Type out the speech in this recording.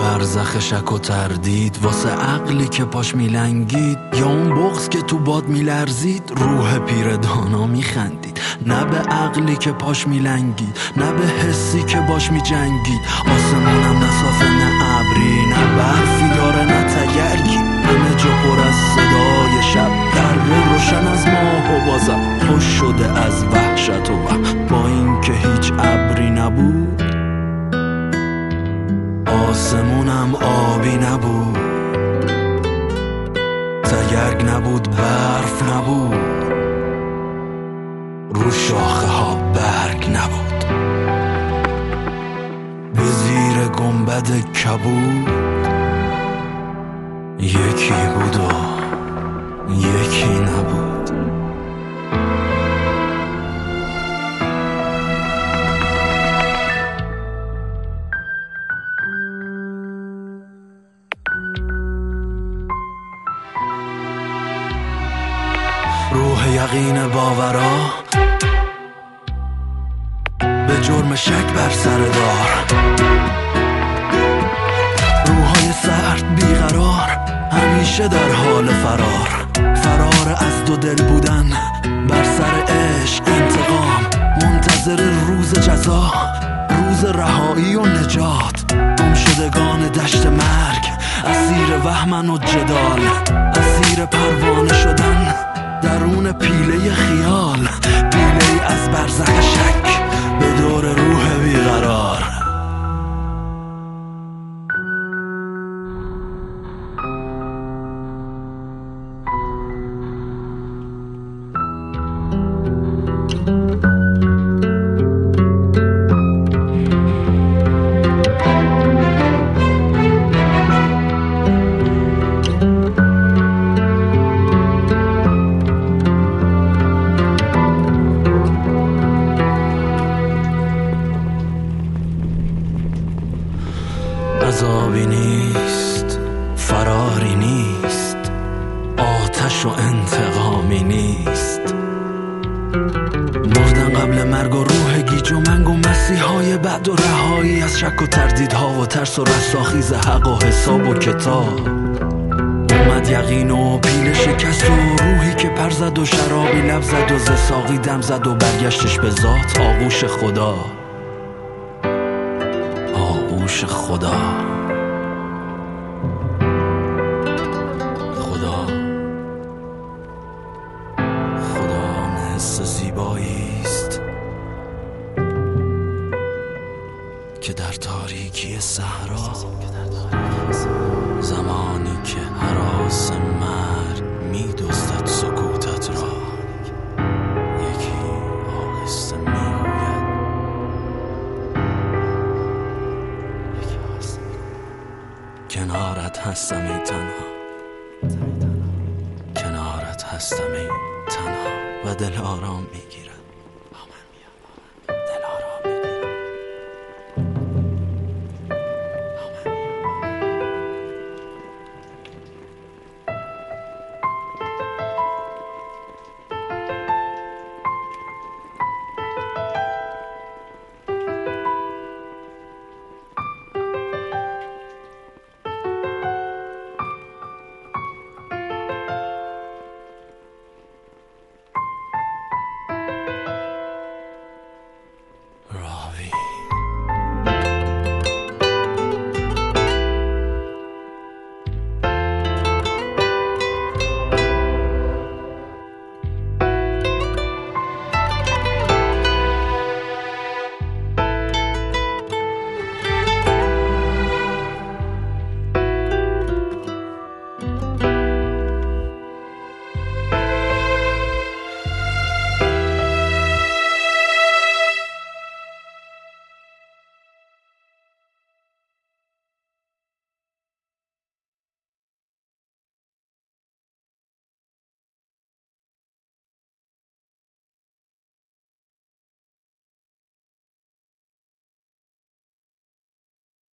برزخ شک و تردید واسه عقلی که پاش میلنگید، یا اون بغض که تو باد میلرزید روح پیر دانا میخندید. نه به عقلی که پاش میلنگید، نه به حسی که باش میجنگید. آسمونم نه صافه نه ابری، نه برفی داره نه تگرگی. همه جا پر از صدای شب، در روشن از ماه و بازم خوش شده از وحشت و با این که هیچ ابری نبود، آسمونم آبی نبود، تگرگ نبود، برف نبود، رو شاخه ها برگ نبود. به زیر گنبد کبود یکی بود و یکی نبود. روح یقین باورا به جرم شک بر سر دار، روحای سرد بیقرار همیشه در حال فرار از دو دل بودن بر سر عشق، انتقام منتظر روز جزا، روز رهایی و نجات. گم شدگان دشت مرگ اسیر وهمن و جدال، اسیر پروانه شدن درون پیله خیال، پیله از برزخ شک به دور روح بیقرار. عذابی نیست، فراری نیست، آتش و انتقامی نیست. مردن قبل مرگ و روح گیج و منگ و مسیحای بعد و رهایی از شک و تردیدها و ترس و رستاخیز حق و حساب و کتاب. اومد یقین و پیل شکست و روحی که پر زد و شرابی لب زد و ز ساقی دم زد و برگشتش به ذات آغوش خدا، آغوش خدا. حس زیبایی است که در تاریکی صحرا، زمانی که هراس مرگ می‌دزدد سکوتت را، یکی آهسته می‌گوید کنارت هستم ای تنها، کنارت هستم ای تنها، و دل آرام میگیرد.